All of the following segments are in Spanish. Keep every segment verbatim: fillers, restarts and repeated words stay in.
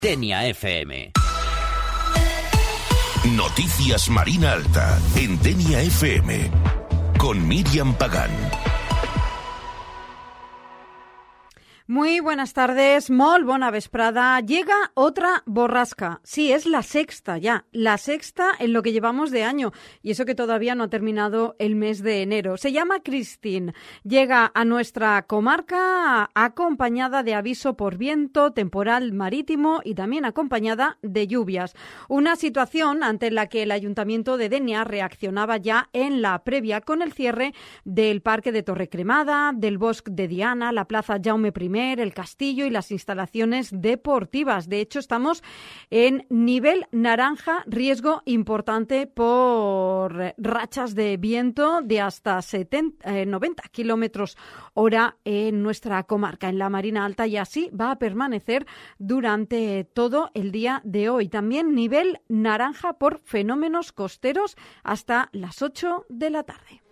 Denia F M. Noticias Marina Alta en Denia F M con Miriam Pagán. Muy buenas tardes, molt bona vesprada. Llega otra borrasca. Sí, es la sexta ya, la sexta en lo que llevamos de año. Y eso que todavía no ha terminado el mes de enero. Se llama Christine. Llega a nuestra comarca acompañada de aviso por viento, temporal marítimo y también acompañada de lluvias. Una situación ante la que el Ayuntamiento de Denia reaccionaba ya en la previa con el cierre del Parque de Torrecremada, del Bosque de Diana, la Plaza Jaume primero, el castillo y las instalaciones deportivas. De hecho, estamos en nivel naranja, riesgo importante por rachas de viento de hasta setenta, eh, noventa kilómetros hora en nuestra comarca, en la Marina Alta, y así va a permanecer durante todo el día de hoy. También nivel naranja por fenómenos costeros hasta las ocho de la tarde.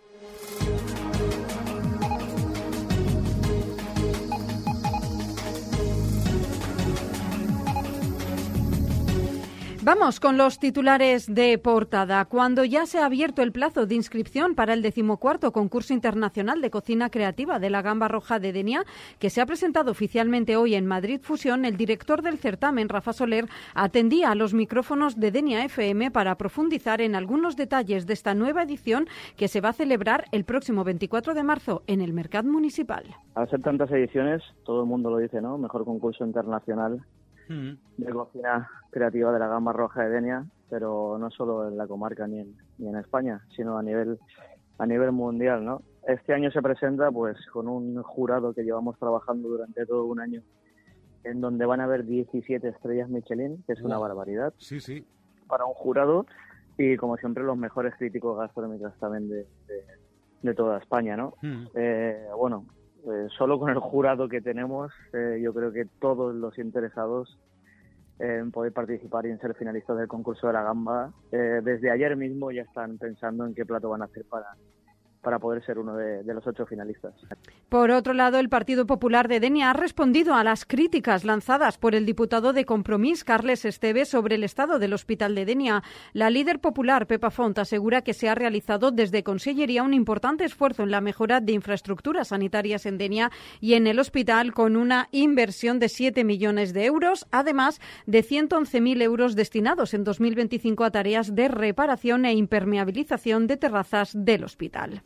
Vamos con los titulares de portada. Cuando ya se ha abierto el plazo de inscripción para el decimocuarto concurso internacional de cocina creativa de la Gamba Roja de Denia, que se ha presentado oficialmente hoy en Madrid Fusión, el director del certamen, Rafa Soler, atendía a los micrófonos de Denia F M para profundizar en algunos detalles de esta nueva edición que se va a celebrar el próximo veinticuatro de marzo en el Mercat Municipal. Al ser tantas ediciones, todo el mundo lo dice, ¿no? Mejor concurso internacional de cocina creativa de la Gamba Roja de Denia, pero no solo en la comarca ni en, ni en España, sino a nivel a nivel mundial, ¿no? Este año se presenta pues con un jurado que llevamos trabajando durante todo un año, en donde van a haber diecisiete estrellas Michelin, que es una barbaridad. Sí, sí. Para un jurado, y como siempre los mejores críticos gastronómicos también de, de, de toda España, ¿no? Mm. Eh, bueno, Eh, solo con el jurado que tenemos, eh, yo creo que todos los interesados eh, en poder participar y en ser finalistas del concurso de la Gamba, eh, desde ayer mismo ya están pensando en qué plato van a hacer para, para poder ser uno de, de los ocho finalistas. Por otro lado, el Partido Popular de Denia ha respondido a las críticas lanzadas por el diputado de Compromís, Carles Esteve, sobre el estado del Hospital de Denia. La líder popular, Pepa Font, asegura que se ha realizado desde Consellería un importante esfuerzo en la mejora de infraestructuras sanitarias en Denia y en el hospital, con una inversión de siete millones de euros, además de ciento once mil euros destinados en dos mil veinticinco a tareas de reparación e impermeabilización de terrazas del hospital.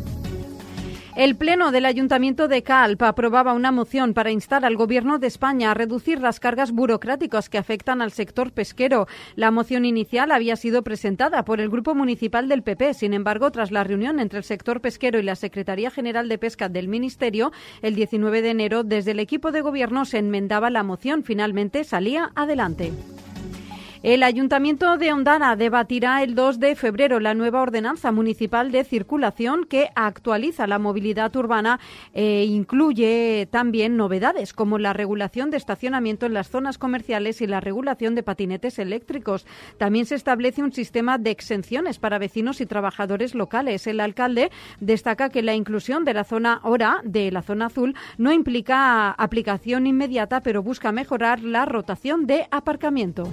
El Pleno del Ayuntamiento de Calp aprobaba una moción para instar al Gobierno de España a reducir las cargas burocráticas que afectan al sector pesquero. La moción inicial había sido presentada por el Grupo Municipal del P P. Sin embargo, tras la reunión entre el sector pesquero y la Secretaría General de Pesca del Ministerio, el diecinueve de enero, desde el equipo de Gobierno se enmendaba la moción. Finalmente salía adelante. El Ayuntamiento de Ondara debatirá el dos de febrero la nueva ordenanza municipal de circulación que actualiza la movilidad urbana e incluye también novedades como la regulación de estacionamiento en las zonas comerciales y la regulación de patinetes eléctricos. También se establece un sistema de exenciones para vecinos y trabajadores locales. El alcalde destaca que la inclusión de la zona hora, de la zona azul, no implica aplicación inmediata, pero busca mejorar la rotación de aparcamiento.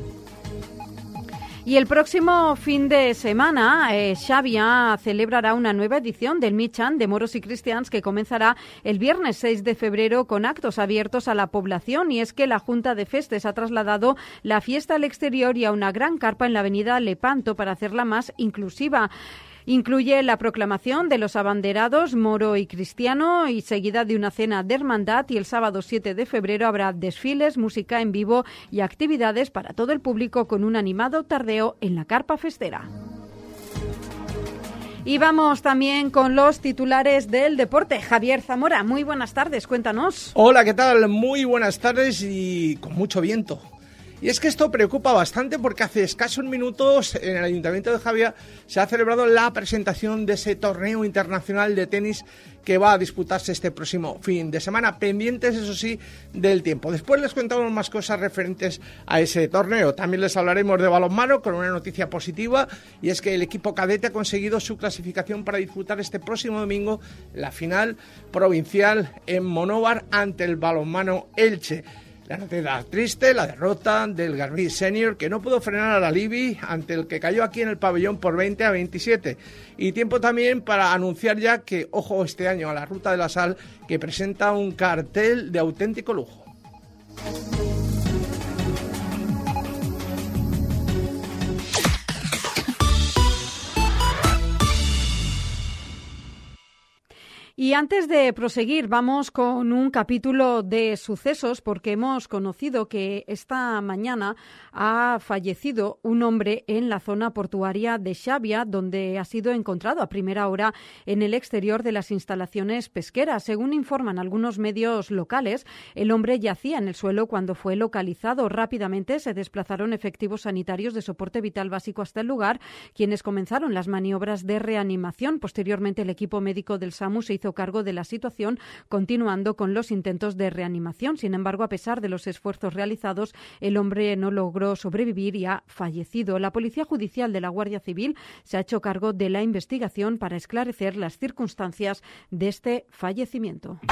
Y el próximo fin de semana, eh, Xavia celebrará una nueva edición del Michan de Moros y Cristians que comenzará el viernes seis de febrero con actos abiertos a la población. Y es que la Junta de Festes ha trasladado la fiesta al exterior y a una gran carpa en la avenida Lepanto para hacerla más inclusiva. Incluye la proclamación de los abanderados moro y cristiano y seguida de una cena de hermandad, y el sábado siete de febrero habrá desfiles, música en vivo y actividades para todo el público con un animado tardeo en la carpa festera. Y vamos también con los titulares del deporte. Javier Zamora, muy buenas tardes, cuéntanos. Hola, ¿qué tal? Muy buenas tardes y con mucho viento. Y es que esto preocupa bastante porque hace escasos minutos en el Ayuntamiento de Xavia se ha celebrado la presentación de ese torneo internacional de tenis que va a disputarse este próximo fin de semana, pendientes, eso sí, del tiempo. Después les contamos más cosas referentes a ese torneo. También les hablaremos de balonmano con una noticia positiva, y es que el equipo cadete ha conseguido su clasificación para disputar este próximo domingo la final provincial en Monóvar ante el Balonmano Elche. La noticia triste, la derrota del Garbí Senior, que no pudo frenar a la Libi ante el que cayó aquí en el pabellón por veinte a veintisiete. Y tiempo también para anunciar ya que, ojo, este año a la Ruta de la Sal, que presenta un cartel de auténtico lujo. Y antes de proseguir, vamos con un capítulo de sucesos, porque hemos conocido que esta mañana ha fallecido un hombre en la zona portuaria de Xavia, donde ha sido encontrado a primera hora en el exterior de las instalaciones pesqueras. Según informan algunos medios locales, el hombre yacía en el suelo cuando fue localizado. Rápidamente se desplazaron efectivos sanitarios de soporte vital básico hasta el lugar, quienes comenzaron las maniobras de reanimación. Posteriormente, el equipo médico del SAMU se hizo cargo de la situación, continuando con los intentos de reanimación. Sin embargo, a pesar de los esfuerzos realizados, el hombre no logró sobrevivir y ha fallecido. La Policía Judicial de la Guardia Civil se ha hecho cargo de la investigación para esclarecer las circunstancias de este fallecimiento.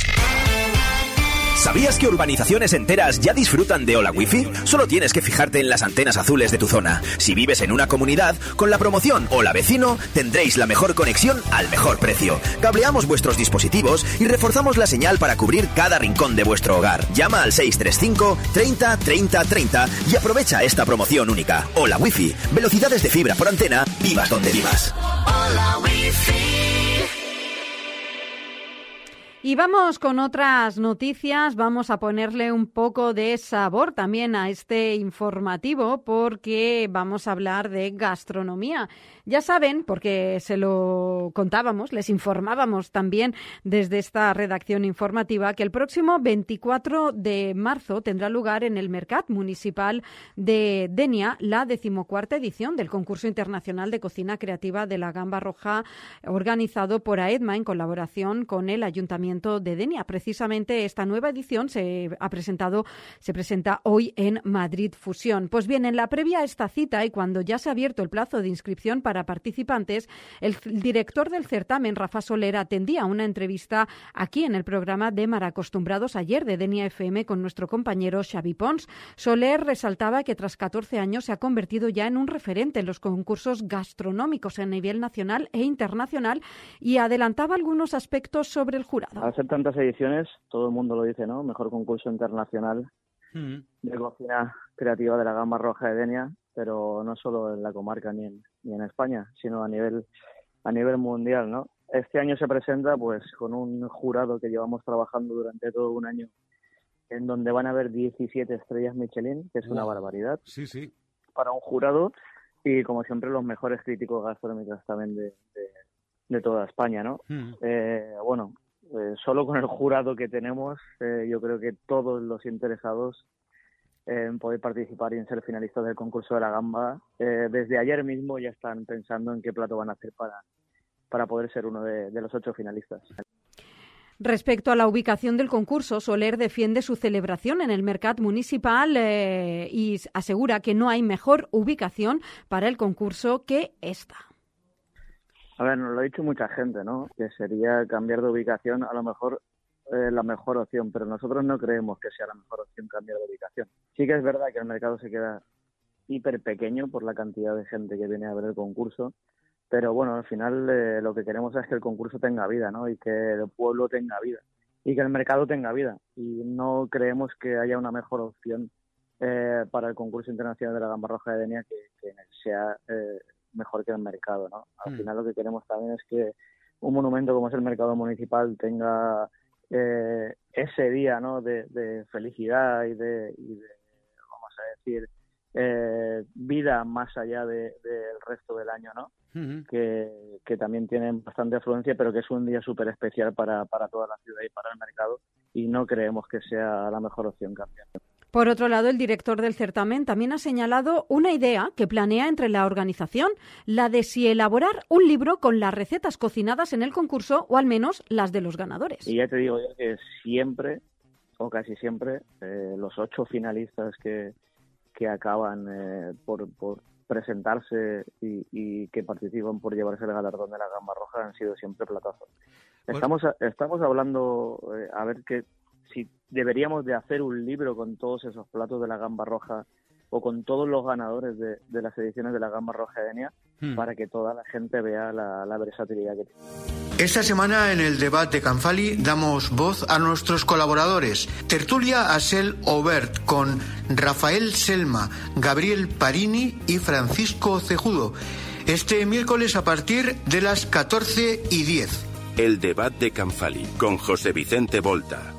¿Sabías que urbanizaciones enteras ya disfrutan de Hola Wifi? Solo tienes que fijarte en las antenas azules de tu zona. Si vives en una comunidad, con la promoción Hola Vecino, tendréis la mejor conexión al mejor precio. Cableamos vuestros dispositivos y reforzamos la señal para cubrir cada rincón de vuestro hogar. Llama al seis tres cinco, treinta, treinta, treinta y aprovecha esta promoción única. Hola Wifi, velocidades de fibra por antena, vivas donde vivas. Hola Wifi. Y vamos con otras noticias, vamos a ponerle un poco de sabor también a este informativo porque vamos a hablar de gastronomía. Ya saben, porque se lo contábamos, les informábamos también desde esta redacción informativa, que el próximo veinticuatro de marzo tendrá lugar en el Mercat Municipal de Denia la decimocuarta edición del concurso internacional de cocina creativa de la Gamba Roja, organizado por AEDMA en colaboración con el Ayuntamiento de Denia. Precisamente esta nueva edición se ha presentado, se presenta hoy en Madrid Fusión. Pues bien, en la previa a esta cita y cuando ya se ha abierto el plazo de inscripción para participantes, el director del certamen, Rafa Soler, atendía una entrevista aquí en el programa de Malacostumbrados ayer de Denia F M con nuestro compañero Xavi Pons. Soler resaltaba que tras catorce años se ha convertido ya en un referente en los concursos gastronómicos a nivel nacional e internacional y adelantaba algunos aspectos sobre el jurado. Al ser tantas ediciones, todo el mundo lo dice, ¿no? Mejor concurso internacional mm. de cocina creativa de la Gamba Roja de Denia, pero no solo en la comarca ni en, ni en España, sino a nivel a nivel mundial, ¿no? Este año se presenta pues con un jurado que llevamos trabajando durante todo un año, en donde van a haber diecisiete estrellas Michelin, que es wow. una barbaridad. Sí, sí. Para un jurado y, como siempre, los mejores críticos gastronómicos también de, de, de toda España, ¿no? Mm. Eh, bueno, eh, solo con el jurado que tenemos, eh, yo creo que todos los interesados en poder participar y en ser finalistas del concurso de la Gamba, eh, desde ayer mismo ya están pensando en qué plato van a hacer para, para poder ser uno de, de los ocho finalistas. Respecto a la ubicación del concurso, Soler defiende su celebración en el Mercat Municipal eh, y asegura que no hay mejor ubicación para el concurso que esta. A ver, nos lo ha dicho mucha gente, ¿no? Que sería cambiar de ubicación, a lo mejor eh, la mejor opción, pero nosotros no creemos que sea la mejor opción cambiar de ubicación. Sí que es verdad que el mercado se queda hiper pequeño por la cantidad de gente que viene a ver el concurso, pero bueno, al final eh, lo que queremos es que el concurso tenga vida, ¿no? Y que el pueblo tenga vida y que el mercado tenga vida. Y no creemos que haya una mejor opción eh, para el concurso internacional de la Gamba Roja de Denia que, que sea eh, mejor que el mercado, ¿no? Al mm. final lo que queremos también es que un monumento como es el mercado municipal tenga eh, ese día, ¿no? De, de felicidad y de, y de, vamos a decir, eh, vida más allá del de, de resto del año, ¿no? Uh-huh. que, que también tienen bastante afluencia, pero que es un día súper especial para, para toda la ciudad y para el mercado, y no creemos que sea la mejor opción cambiar. Por otro lado, el director del certamen también ha señalado una idea que planea entre la organización, la de si elaborar un libro con las recetas cocinadas en el concurso, o al menos las de los ganadores. Y ya te digo yo que siempre, o casi siempre, eh, los ocho finalistas que, que acaban eh, por... por presentarse y, y que participan por llevarse el galardón de la Gamba Roja han sido siempre platazos. Estamos estamos hablando, eh, a ver que si deberíamos de hacer un libro con todos esos platos de la gamba roja o con todos los ganadores de, de las ediciones de la gamba roja de Denia, hmm. para que toda la gente vea la, la versatilidad que tiene. Esta semana en el debate de Canfali damos voz a nuestros colaboradores. Tertulia Asel Obert con Rafael Selma, Gabriel Parini y Francisco Cejudo. Este miércoles a partir de las catorce y diez. El debate de Canfali con José Vicente Volta.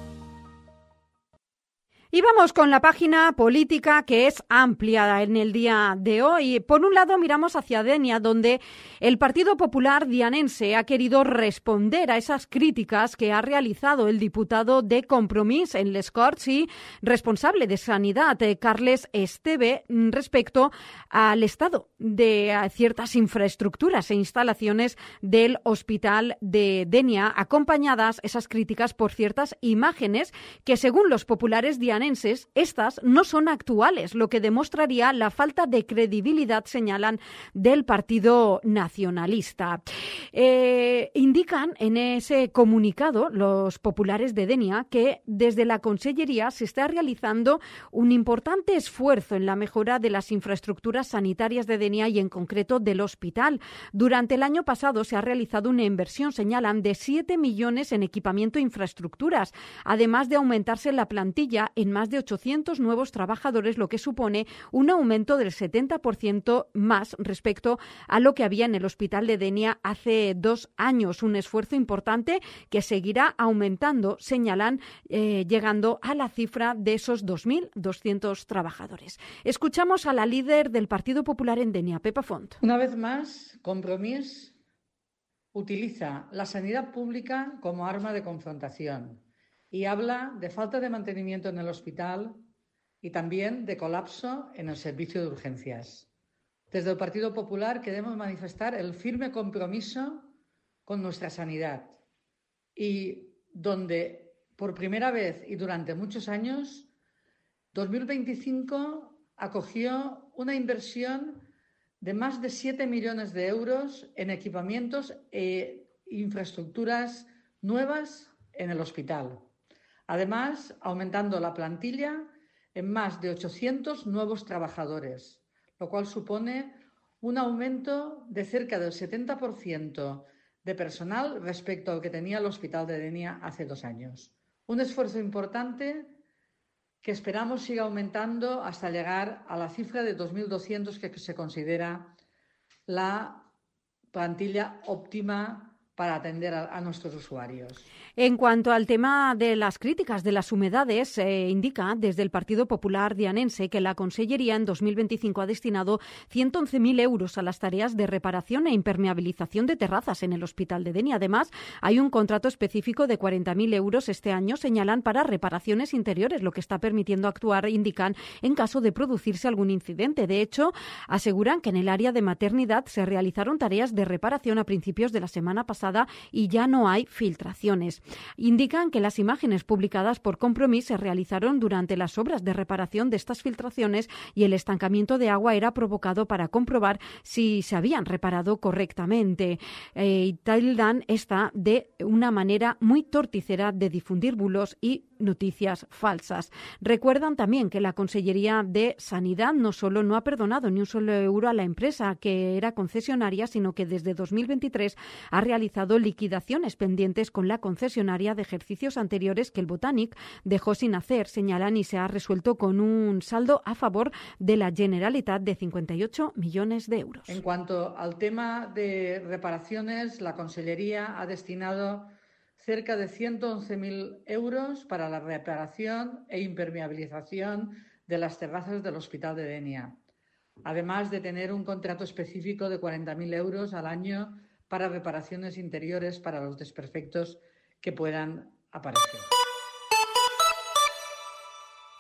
Y vamos con la página política, que es amplia en el día de hoy. Por un lado, miramos hacia Denia, donde el Partido Popular dianense ha querido responder a esas críticas que ha realizado el diputado de Compromís en Les Corts y responsable de Sanidad, Carles Esteve, respecto al estado de ciertas infraestructuras e instalaciones del Hospital de Denia, acompañadas esas críticas por ciertas imágenes que, según los populares dianenses, estas no son actuales, lo que demostraría la falta de credibilidad, señalan, del Partido Nacionalista. Eh, indican en ese comunicado los populares de Denia que desde la Consellería se está realizando un importante esfuerzo en la mejora de las infraestructuras sanitarias de Denia y en concreto del hospital. Durante el año pasado se ha realizado una inversión, señalan, de siete millones en equipamiento e infraestructuras, además de aumentarse la plantilla en más de ochocientos nuevos trabajadores, lo que supone un aumento del setenta por ciento más respecto a lo que había en el Hospital de Denia hace dos años. Un esfuerzo importante que seguirá aumentando, señalan, eh, llegando a la cifra de esos dos mil doscientos trabajadores. Escuchamos a la líder del Partido Popular en Denia, Pepa Font. Una vez más, Compromís utiliza la sanidad pública como arma de confrontación y habla de falta de mantenimiento en el hospital y también de colapso en el servicio de urgencias. Desde el Partido Popular queremos manifestar el firme compromiso con nuestra sanidad y donde por primera vez y durante muchos años, dos mil veinticinco acogió una inversión de más de siete millones de euros en equipamientos e infraestructuras nuevas en el hospital. Además, aumentando la plantilla en más de ochocientos nuevos trabajadores, lo cual supone un aumento de cerca del setenta por ciento de personal respecto al que tenía el Hospital de Denia hace dos años. Un esfuerzo importante que esperamos siga aumentando hasta llegar a la cifra de dos mil doscientos que se considera la plantilla óptima para atender a, a nuestros usuarios. En cuanto al tema de las críticas de las humedades, eh, indica desde el Partido Popular dianense que la Consellería en dos mil veinticinco ha destinado ciento once mil euros a las tareas de reparación e impermeabilización de terrazas en el Hospital de Denia. Además, hay un contrato específico de cuarenta mil euros este año, señalan, para reparaciones interiores, lo que está permitiendo actuar, indican, en caso de producirse algún incidente. De hecho, aseguran que en el área de maternidad se realizaron tareas de reparación a principios de la semana pasada y ya no hay filtraciones. Indican que las imágenes publicadas por Compromís se realizaron durante las obras de reparación de estas filtraciones y el estancamiento de agua era provocado para comprobar si se habían reparado correctamente. Eh, y tildan esta de una manera muy torticera de difundir bulos y noticias falsas. Recuerdan también que la Consellería de Sanidad no solo no ha perdonado ni un solo euro a la empresa que era concesionaria, sino que desde dos mil veintitrés ha realizado liquidaciones pendientes con la concesionaria de ejercicios anteriores que el Botanic dejó sin hacer, señalan, y se ha resuelto con un saldo a favor de la Generalitat de cincuenta y ocho millones de euros. En cuanto al tema de reparaciones, la Consellería ha destinado cerca de ciento once mil euros para la reparación e impermeabilización de las terrazas del Hospital de Denia, además de tener un contrato específico de cuarenta mil euros al año para reparaciones interiores para los desperfectos que puedan aparecer.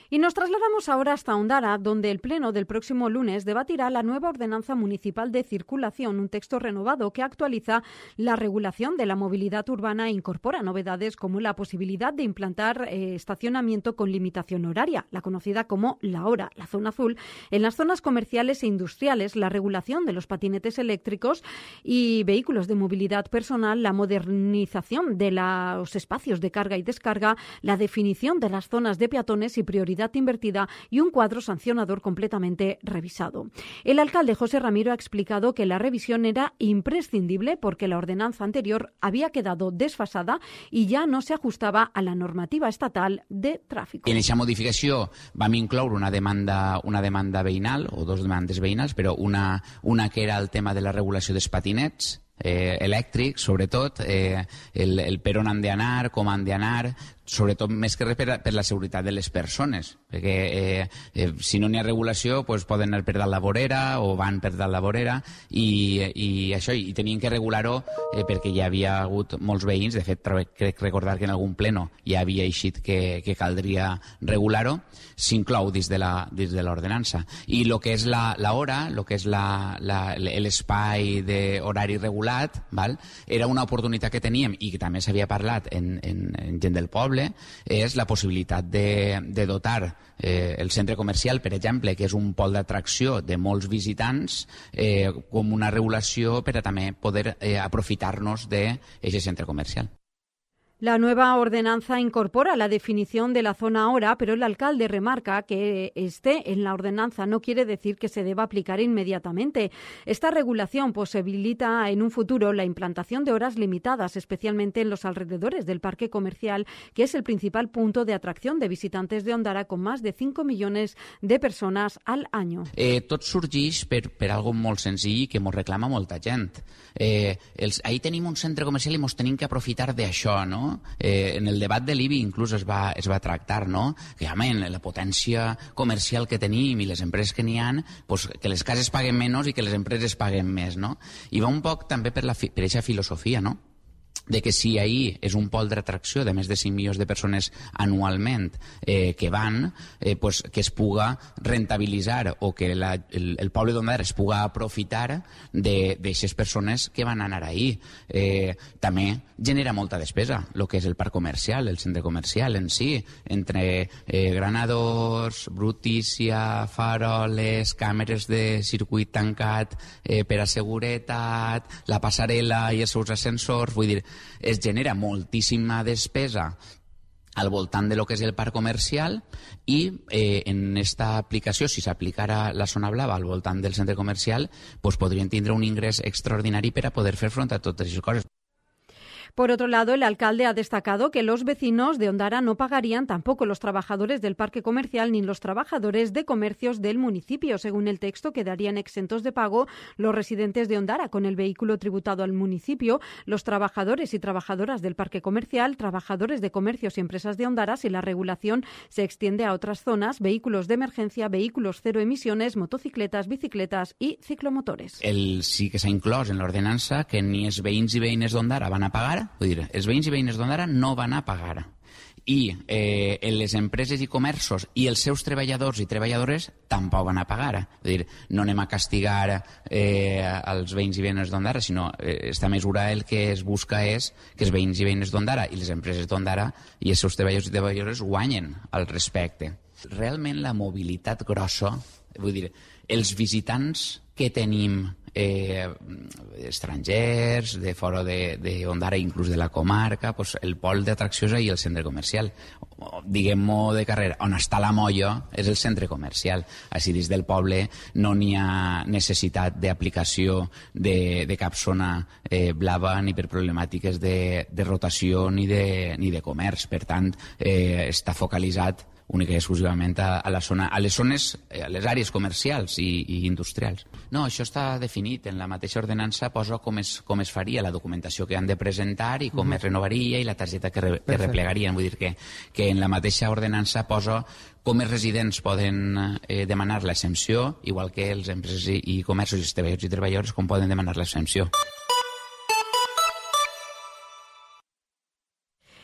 Y nos trasladamos ahora hasta Ondara, donde el Pleno del próximo lunes debatirá la nueva Ordenanza Municipal de Circulación, un texto renovado que actualiza la regulación de la movilidad urbana e incorpora novedades como la posibilidad de implantar eh, estacionamiento con limitación horaria, la conocida como la hora, la zona azul, en las zonas comerciales e industriales, la regulación de los patinetes eléctricos y vehículos de movilidad personal, la modernización de los espacios de carga y descarga, la definición de las zonas de peatones y prioridad invertida y un cuadro sancionador completamente revisado. El alcalde José Ramiro ha explicado que la revisión era imprescindible porque la ordenanza anterior había quedado desfasada y ya no se ajustaba a la normativa estatal de tráfico. En aquesta modificació vam incloure una demanda, una demanda veïnal, o dos demandes veïnals, però una, una que era el tema de la regulació dels patinets, Eh, elèctric, sobretot, eh, el, el per on han d'anar, com han d'anar, sobretot més que res per, per la seguretat de les persones, perquè eh, eh, si no n'hi ha regulació pues poden anar per dalt la vorera o van per dalt la vorera i, i això, i tenien que regular-ho eh, perquè hi havia hagut molts veïns, de fet crec recordar que en algun pleno ja havia eixit que, que caldria regular-ho, s'inclou dins de la, dins de l'ordenança. I el que és la, la hora, el que és la, la, l'espai d'horari regulat, val? Era una oportunitat que teníem i que també s'havia parlat en, en, en gent del poble, és la possibilitat de, de dotar eh, el centre comercial, per exemple, que és un pol d'atracció de molts visitants, eh, com una regulació per a també poder eh, aprofitar-nos d'aquest centre comercial. La nueva ordenanza incorpora la definición de la zona hora, pero el alcalde remarca que esté en la ordenanza no quiere decir que se deba aplicar inmediatamente. Esta regulación posibilita en un futuro la implantación de horas limitadas, especialmente en los alrededores del parque comercial, que es el principal punto de atracción de visitantes de Ondara, con más de cinco millones de personas al año. Eh, tot sorgeix per, per algo molt senzill que ens reclama molta gent. Eh, els, ahir tenim un centre comercial i ens tenim que aprofitar d'això, no? Eh, en el debat de l'I B I inclús es va, es va tractar, no? Que home, la potència comercial que tenim i les empreses que n'hi ha, pues, que les cases paguen menys i que les empreses paguen més, no? I va un poc també per, la, per aquesta filosofia, no? De que si ahir és un pol d'atracció de més de cinc milions de persones anualment eh, que van, eh, pues, que es puga rentabilitzar o que la, el, el poble d'Ondara es puga aprofitar d'aquestes persones que van anar ahir. Eh, també genera molta despesa, el que és el parc comercial, el centre comercial en si, entre eh, granadors, brutícia, faroles, càmeres de circuit tancat eh, per a seguretat, la passarel·la i els seus ascensors, vull dir, es genera moltíssima despesa al voltant de lo que és el parc comercial i eh, en esta aplicació, si s'aplicara la zona blava al voltant del centre comercial, pues podrien tindre un ingrés extraordinari per a poder fer front a totes aquestes coses. Por otro lado, el alcalde ha destacado que los vecinos de Ondara no pagarían, tampoco los trabajadores del parque comercial ni los trabajadores de comercios del municipio. Según el texto, quedarían exentos de pago los residentes de Ondara con el vehículo tributado al municipio, los trabajadores y trabajadoras del parque comercial, trabajadores de comercios y empresas de Ondara, si la regulación se extiende a otras zonas, vehículos de emergencia, vehículos cero emisiones, motocicletas, bicicletas y ciclomotores. El sí que s'ha inclòs en l'ordenança que ni els veïns i veïnes d'Ondara van a pagar. Vull dir, els veïns i veïnes d'Ondara no van a pagar. I eh, les empreses i comerços i els seus treballadors i treballadores tampoc van a pagar. Vull dir, no anem a castigar eh, els veïns i veïnes d'Ondara, sinó eh, esta mesura el que es busca és que els veïns i veïnes d'Ondara i les empreses d'Ondara i els seus treballadors i treballadores guanyen al respecte. Realment la mobilitat grossa, vull dir, els visitants que tenim eh, estrangers, de fora d'Ondara, inclús de la comarca, pues el pol d'atracció és ahir el centre comercial. Diguem-ho de carrera, on està la molla és el centre comercial. Així dins del poble no n'hi ha necessitat d'aplicació de, de cap zona eh, blava ni per problemàtiques de, de rotació ni de, ni de comerç. Per tant, eh, està focalitzat única i exclusivament a, a, la zona, a les zones, a les àrees comercials i, i industrials. No, això està definit. En la mateixa ordenança posa com es, com es faria la documentació que han de presentar i com uh-huh. es renovaria i la targeta que, re, que replegarien. Vull dir que, que en la mateixa ordenança posa com els residents poden eh, demanar l'exempció, igual que els empreses i, i comerços i els treballadors i treballadores com poden demanar l'exempció.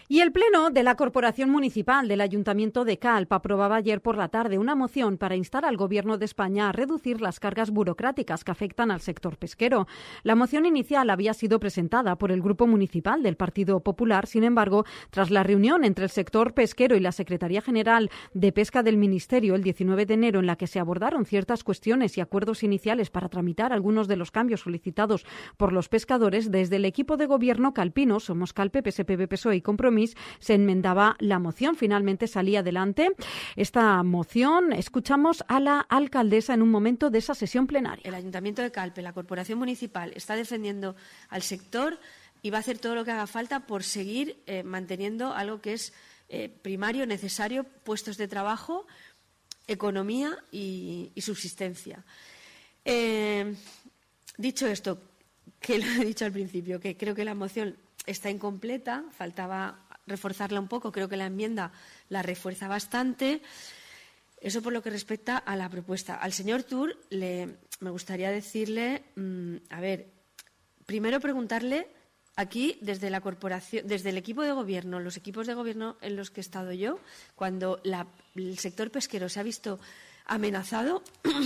Y el Pleno de la Corporación Municipal del Ayuntamiento de Calp aprobaba ayer por la tarde una moción para instar al Gobierno de España a reducir las cargas burocráticas que afectan al sector pesquero. La moción inicial había sido presentada por el Grupo Municipal del Partido Popular. Sin embargo, tras la reunión entre el sector pesquero y la Secretaría General de Pesca del Ministerio el diecinueve de enero, en la que se abordaron ciertas cuestiones y acuerdos iniciales para tramitar algunos de los cambios solicitados por los pescadores, desde el equipo de Gobierno calpino, Somos Calpe, P S P B, P S O E y Compromís, se enmendaba la moción. Finalmente salía adelante esta moción. Escuchamos a la alcaldesa en un momento de esa sesión plenaria. El Ayuntamiento de Calpe, la Corporación Municipal, está defendiendo al sector y va a hacer todo lo que haga falta por seguir eh, manteniendo algo que es eh, primario, necesario, puestos de trabajo, economía y, y subsistencia. Eh, dicho esto, que lo he dicho al principio, que creo que la moción está incompleta, faltaba reforzarla un poco, creo que la enmienda la refuerza bastante. Eso por lo que respecta a la propuesta. Al señor Tur le, me gustaría decirle, mmm, a ver, primero preguntarle aquí desde la corporación, desde el equipo de gobierno, los equipos de gobierno en los que he estado yo, cuando la, el sector pesquero se ha visto amenazado,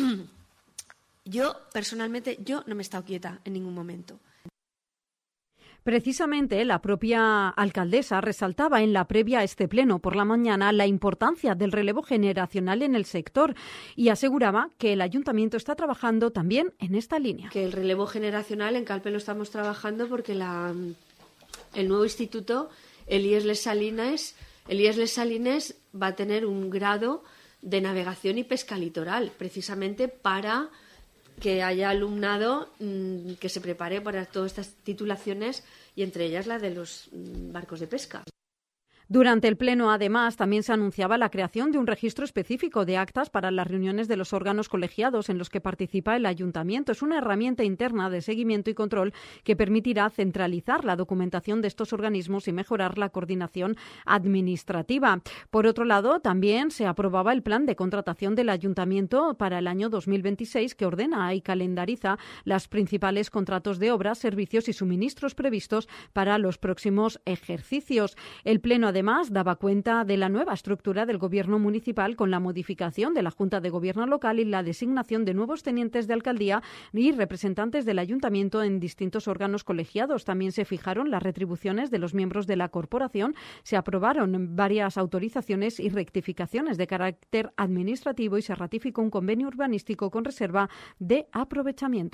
yo personalmente yo no me he estado quieta en ningún momento. Precisamente la propia alcaldesa resaltaba en la previa a este pleno por la mañana la importancia del relevo generacional en el sector y aseguraba que el ayuntamiento está trabajando también en esta línea. Que el relevo generacional en Calpe lo estamos trabajando porque la, el nuevo instituto, el I E S Les Salines, el I E S Les Salines va a tener un grado de navegación y pesca litoral, precisamente para que haya alumnado mmm, que se prepare para todas estas titulaciones y entre ellas la de los mmm, barcos de pesca. Durante el pleno, además, también se anunciaba la creación de un registro específico de actas para las reuniones de los órganos colegiados en los que participa el ayuntamiento. Es una herramienta interna de seguimiento y control que permitirá centralizar la documentación de estos organismos y mejorar la coordinación administrativa. Por otro lado, también se aprobaba el plan de contratación del ayuntamiento para el año dos mil veintiséis, que ordena y calendariza los principales contratos de obras, servicios y suministros previstos para los próximos ejercicios. El pleno, además, Además, daba cuenta de la nueva estructura del Gobierno municipal con la modificación de la Junta de Gobierno local y la designación de nuevos tenientes de alcaldía y representantes del ayuntamiento en distintos órganos colegiados. También se fijaron las retribuciones de los miembros de la corporación. Se aprobaron varias autorizaciones y rectificaciones de carácter administrativo y se ratificó un convenio urbanístico con reserva de aprovechamiento.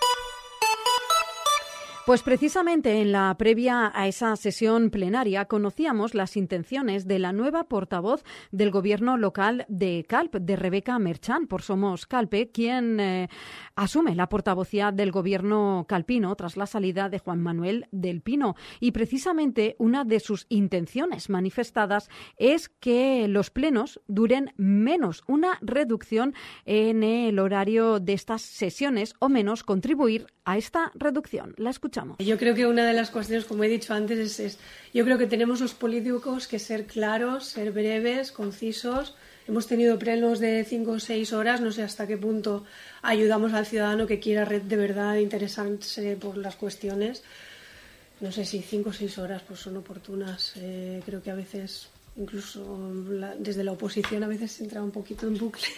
Pues precisamente en la previa a esa sesión plenaria conocíamos las intenciones de la nueva portavoz del Gobierno local de Calp, de Rebeca Merchán, por Somos Calpe, quien eh, asume la portavocía del Gobierno calpino tras la salida de Juan Manuel del Pino. Y precisamente una de sus intenciones manifestadas es que los plenos duren menos, una reducción en el horario de estas sesiones o menos contribuir a esta reducción. La escuchamos. Yo creo que una de las cuestiones, como he dicho antes, es, es yo creo que tenemos los políticos que ser claros, ser breves, concisos. Hemos tenido plenos de cinco o seis horas, no sé hasta qué punto ayudamos al ciudadano que quiera de verdad interesarse por las cuestiones. No sé si cinco o seis horas pues son oportunas. Eh, creo que a veces, incluso la, desde la oposición, a veces se entra un poquito en bucle.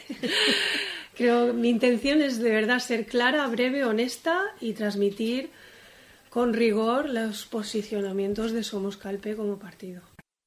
Creo mi intención es de verdad ser clara, breve, honesta y transmitir con rigor los posicionamientos de Somos Calpe como partido.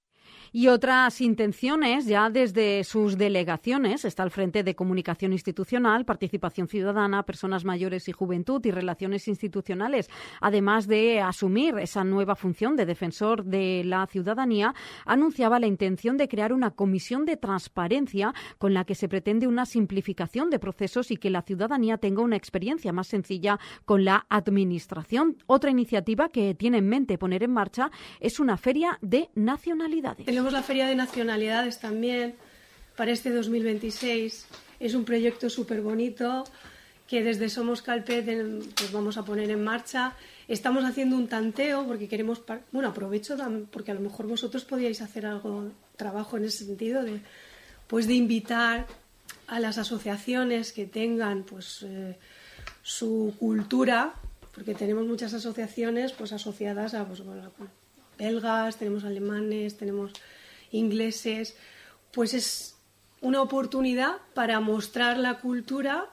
Y otras intenciones ya desde sus delegaciones. Está al frente de Comunicación Institucional, Participación Ciudadana, Personas Mayores y Juventud y Relaciones Institucionales. Además de asumir esa nueva función de defensor de la ciudadanía, anunciaba la intención de crear una comisión de transparencia con la que se pretende una simplificación de procesos y que la ciudadanía tenga una experiencia más sencilla con la administración. Otra iniciativa que tiene en mente poner en marcha es una feria de nacionalidades. Tenemos la Feria de Nacionalidades también para este dos mil veintiséis. Es un proyecto súper bonito que desde Somos Calpe pues vamos a poner en marcha. Estamos haciendo un tanteo porque queremos... Bueno, aprovecho porque a lo mejor vosotros podíais hacer algo, trabajo en ese sentido, de, pues de invitar a las asociaciones que tengan pues eh, su cultura, porque tenemos muchas asociaciones pues asociadas a... Pues, bueno, belgas, tenemos alemanes, tenemos ingleses, pues es una oportunidad para mostrar la cultura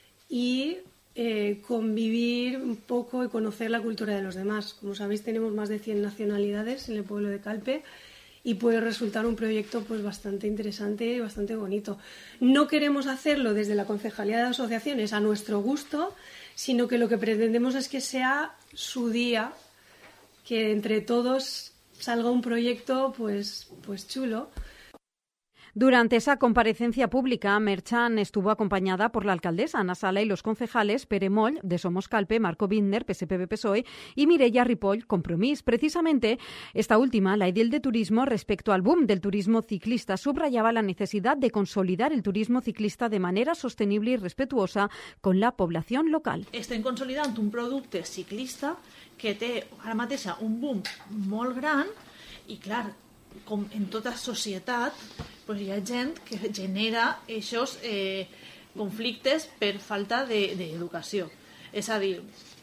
y eh, convivir un poco y conocer la cultura de los demás. Como sabéis, tenemos más de cien nacionalidades en el pueblo de Calpe y puede resultar un proyecto pues bastante interesante y bastante bonito. No queremos hacerlo desde la Concejalía de Asociaciones a nuestro gusto, sino que lo que pretendemos es que sea su día, que entre todos salga un proyecto pues, pues chulo. Durante esa comparecencia pública, Merchan estuvo acompañada por la alcaldesa Ana Sala y los concejales Pere Moll, de Somos Calpe, Marco Binder, P S P B P S O E, y Mireia Ripoll, Compromís. Precisamente, esta última, la edil de turismo, respecto al boom del turismo ciclista, subrayaba la necesidad de consolidar el turismo ciclista de manera sostenible y respetuosa con la población local. Estem consolidant un producte ciclista que té ara mateix un boom molt gran i, clar, com en tota societat, pues hi ha gent que genera aquests eh, conflictes per falta d'educació. De, és a dir,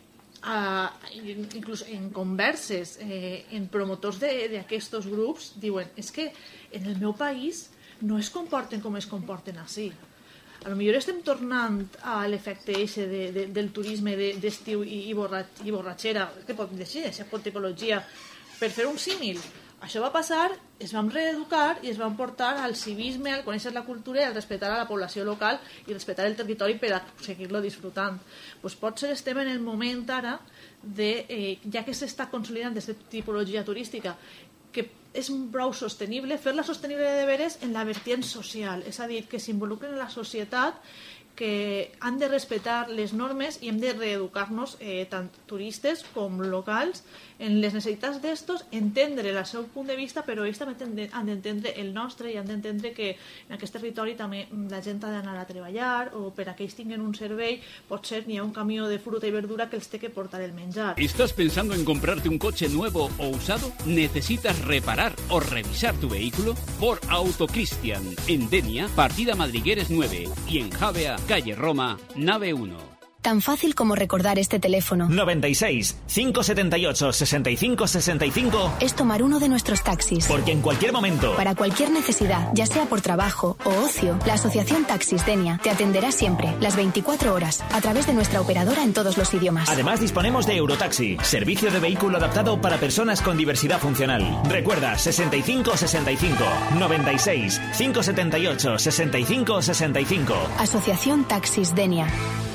a, inclús en converses, eh, en promotors d'aquests grups, diuen, és que en el meu país no es comporten com es comporten així. A lo millor estem tornant a l'efecte eixe de, de, del turisme d'estiu i, i, borratx, i borratxera, que pot dir així, per tipologia, per fer un símil. Això va passar, es vam reeducar i es van portar al civisme, al conèixer la cultura i al respectar a la població local i respectar el territori per a seguir-lo disfrutant. Pues potser estem en el moment ara, de, eh, ja que s'està consolidant aquesta tipologia turística, que és prou sostenible, fer-la sostenible de veres en la vertient social, és a dir, que s'involucren en la societat, que han de respectar les normes i hem de reeducar-nos, eh, tant turistes com locals, en les necessitats d'estos, entendre el seu punt de vista, però ells també han d'entendre el nostre i han d'entendre que en aquest territori també la gent ha d'anar a treballar o per a que ells tinguin un servei, potser n'hi ha un camió de fruta i verdura que els té que portar el menjar. ¿Estás pensando en comprarte un coche nuevo o usado? ¿Necesitas reparar o revisar tu vehículo? Por Autocristian, en Denia, partida Madrigueres nueve, y en Javea, calle Roma, nave uno. Tan fácil como recordar este teléfono. noventa y seis, cinco setenta y ocho, sesenta y cinco sesenta y cinco. Es tomar uno de nuestros taxis. Porque en cualquier momento, para cualquier necesidad, ya sea por trabajo o ocio, la Asociación Taxis Denia te atenderá siempre, las veinticuatro horas, a través de nuestra operadora en todos los idiomas. Además, disponemos de Eurotaxi, servicio de vehículo adaptado para personas con diversidad funcional. Recuerda, sesenta y cinco sesenta y cinco, noventa y seis, cinco setenta y ocho, sesenta y cinco sesenta y cinco. Asociación Taxis Denia.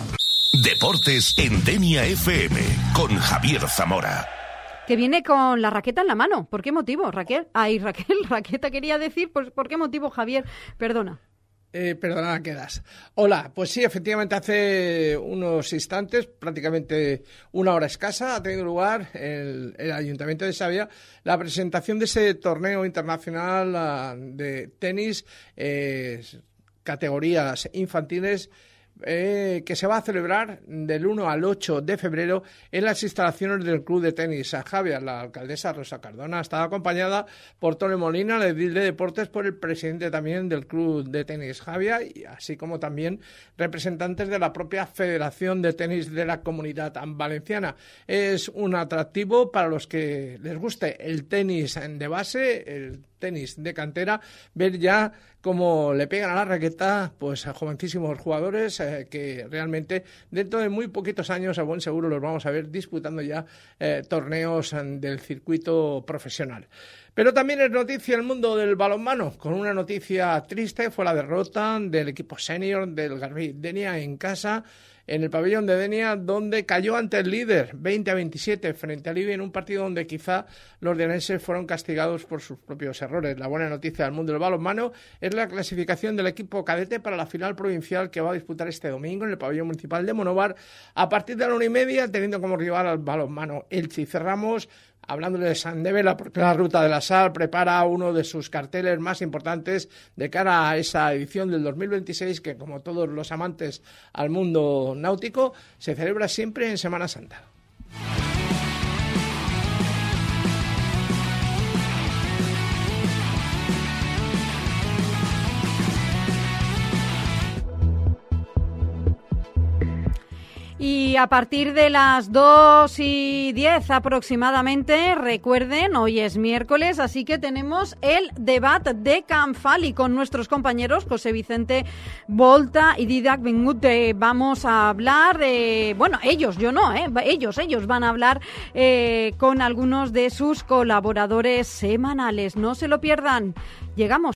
Deportes en Denia F M con Javier Zamora. Que viene con la raqueta en la mano. ¿Por qué motivo, Raquel? Ay, Raquel, raqueta quería decir. Pues, ¿por qué motivo, Javier? Perdona. Eh, perdona, quedas. Hola, pues sí, efectivamente hace unos instantes, prácticamente una hora escasa, ha tenido lugar en el, el Ayuntamiento de Xàbia la presentación de ese torneo internacional uh, de tenis, eh, categorías infantiles, Eh, que se va a celebrar del uno al ocho de febrero en las instalaciones del Club de Tenis Xàbia. La alcaldesa Rosa Cardona estaba acompañada por Tony Molina, la edil de deportes, por el presidente también del Club de Tenis Xàbia, y así como también representantes de la propia Federación de Tenis de la Comunidad Valenciana. Es un atractivo para los que les guste el tenis de base, el tenis de cantera, ver ya cómo le pegan a la raqueta pues a jovencísimos jugadores eh, que realmente dentro de muy poquitos años a buen seguro los vamos a ver disputando ya eh, torneos del circuito profesional. Pero también es noticia el mundo del balonmano, con una noticia triste: fue la derrota del equipo senior del Garbí Denia en casa, en el pabellón de Denia, donde cayó ante el líder veinte a veintisiete frente al I B I en un partido donde quizá los dieneses fueron castigados por sus propios errores. La buena noticia del mundo del balonmano es la clasificación del equipo cadete para la final provincial que va a disputar este domingo en el pabellón municipal de Monóvar a partir de la una y media, teniendo como rival al balonmano Elche. Y cerramos hablándole de Sandevela, porque la Ruta de la Sal prepara uno de sus carteles más importantes de cara a esa edición del dos mil veintiséis que, como todos los amantes al mundo náutico, se celebra siempre en Semana Santa. Y a partir de las dos y diez aproximadamente, recuerden, hoy es miércoles, así que tenemos el debate de Canfali con nuestros compañeros José Vicente Volta y Didac Bengut. Eh, vamos a hablar, eh, bueno, ellos, yo no, eh, ellos, ellos van a hablar eh, con algunos de sus colaboradores semanales. No se lo pierdan. Llegamos.